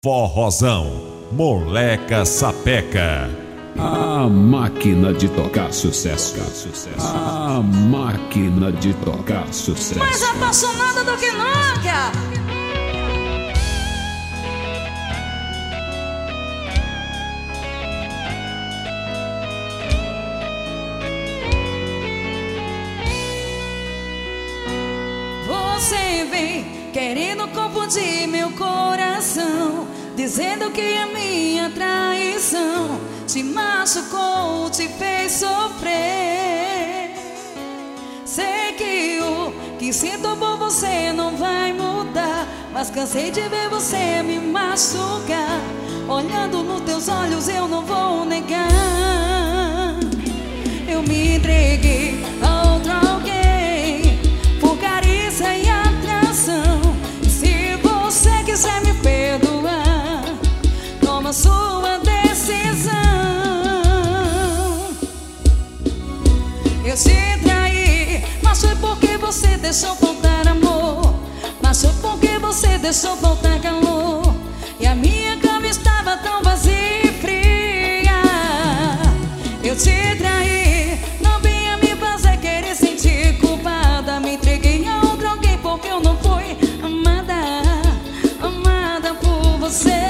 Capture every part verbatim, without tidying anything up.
Forrozão, Moleca Sapeca. A máquina de tocar sucesso. A máquina de tocar sucesso. Mais apaixonada do que nunca. Você vem querendo confundir meu coração, dizendo que é minha traição te machucou, te fez sofrer. Sei que o que sinto por você não vai mudar, mas cansei de ver você me machucar. Olhando nos teus olhos eu não vou negar. Eu me entreguei a outro alguém por carícia e atração. E se você quiser me perdoar, toma sua decisão. Eu te traí, mas foi porque você deixou faltar amor. Mas foi porque você deixou faltar calor. E a minha cama estava tão vazia e fria. Eu te traí, não vinha me fazer querer sentir culpada. Me entreguei a outro alguém porque eu não fui amada, amada por você.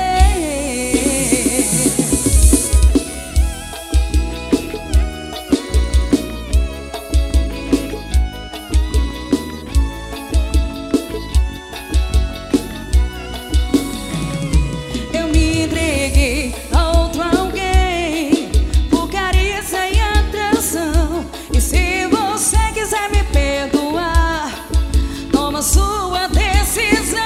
Sua decisão.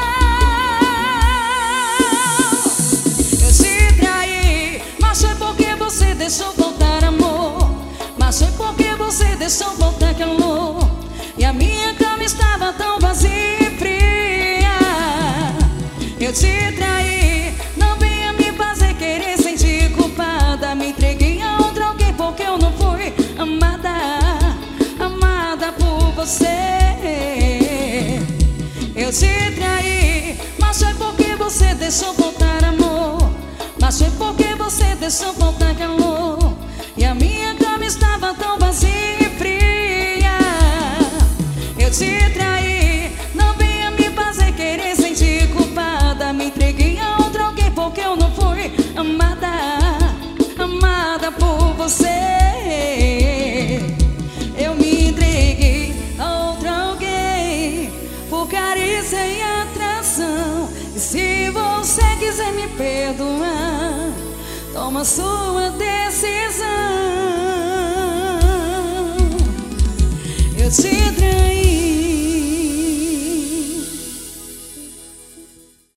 Eu te traí, mas foi porque você deixou faltar amor. Mas foi porque você deixou faltar calor. E a minha cama estava tão vazia e fria. Eu te traí, não venha me fazer querer sentir culpada. Me entreguei a outro alguém porque eu não fui amada, amada por você. Eu te traí, mas foi porque você deixou faltar amor. Mas foi porque você deixou faltar calor. E a minha cama estava tão vazia e fria. Eu te traí, não venha me fazer querer sentir culpada. Me entreguei a outro alguém porque eu não fui amada, amada por você. Eu me entreguei a outro alguém por carícia e atração. E se você quiser me perdoar, toma sua decisão.